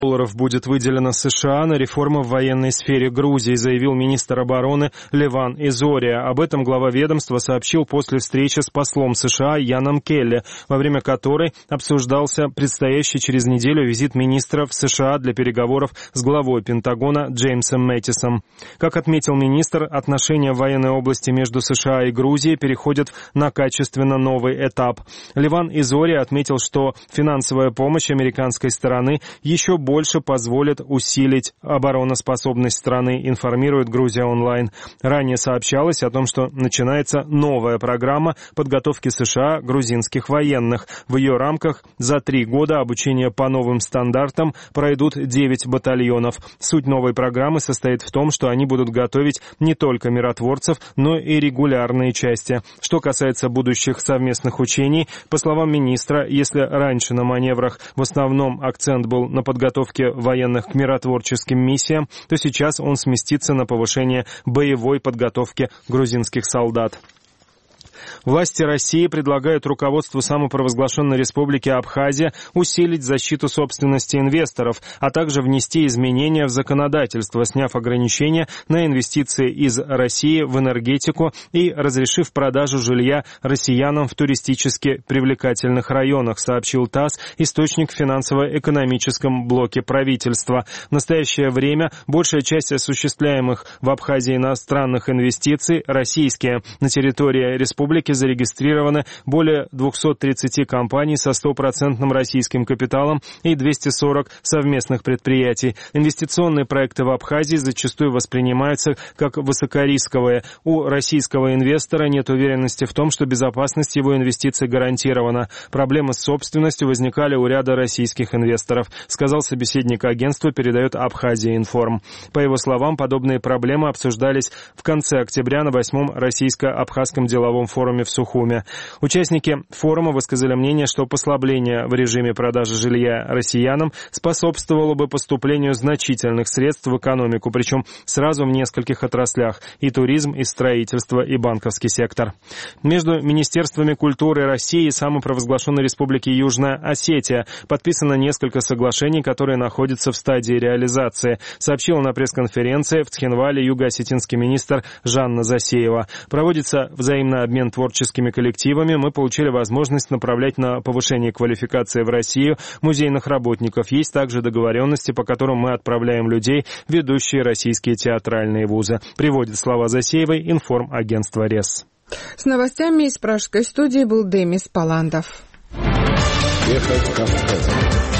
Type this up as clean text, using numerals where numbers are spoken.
будет выделено США на реформы в военной сфере Грузии, заявил министр обороны Леван Изория. Об этом глава ведомства сообщил после встречи с послом США Яном Келли, во время которой обсуждался предстоящий через неделю визит министра в США для переговоров с главой Пентагона Джеймсом Мэттисом. Как отметил министр, отношения в военной области между США и Грузией переходят на качественно новый этап. Леван Изория отметил, что финансовая помощь американской стороны еще больше позволит усилить обороноспособность страны, информирует Грузия Онлайн. Ранее сообщалось о том, что начинается новая программа подготовки США грузинских военных. В ее рамках за 3 года обучение по новым стандартам пройдут 9 батальонов. Суть новой программы состоит в том, что они будут готовить не только миротворцев, но и регулярные части. Что касается будущих совместных учений, по словам министра, если раньше на маневрах в основном акцент был на подготовке военных к миротворческим миссиям, то сейчас он сместится на повышение боевой подготовки грузинских солдат. Власти России предлагают руководству самопровозглашенной республики Абхазия усилить защиту собственности инвесторов, а также внести изменения в законодательство, сняв ограничения на инвестиции из России в энергетику и разрешив продажу жилья россиянам в туристически привлекательных районах, сообщил ТАСС, источник в финансово-экономическом блоке правительства. В настоящее время большая часть осуществляемых в Абхазии иностранных инвестиций российские. На территории республики зарегистрированы более 230 компаний со 100% российским капиталом и 240 совместных предприятий. Инвестиционные проекты в Абхазии зачастую воспринимаются как высокорисковые. У российского инвестора нет уверенности в том, что безопасность его инвестиций гарантирована. Проблемы с собственностью возникали у ряда российских инвесторов, сказал собеседник агентства, передает Абхазия Информ. По его словам, подобные проблемы обсуждались в конце октября на 8-м российско-абхазском деловом форуме в Сухуме. Участники форума высказали мнение, что послабление в режиме продажи жилья россиянам способствовало бы поступлению значительных средств в экономику, причем сразу в нескольких отраслях – и туризм, и строительство, и банковский сектор. Между Министерствами культуры России и самопровозглашенной Республики Южная Осетия подписано несколько соглашений, которые находятся в стадии реализации, сообщила на пресс-конференции в Цхинвале юго-осетинский министр Жанна Засеева. Проводится взаимный обмен творческими коллективами. Мы получили возможность направлять на повышение квалификации в Россию музейных работников. Есть также договоренности, по которым мы отправляем людей в ведущие российские театральные вузы. Приводит слова Засеевой информагентство РЕС. С новостями из пражской студии был Демис Паландов. Ехать Кавказом.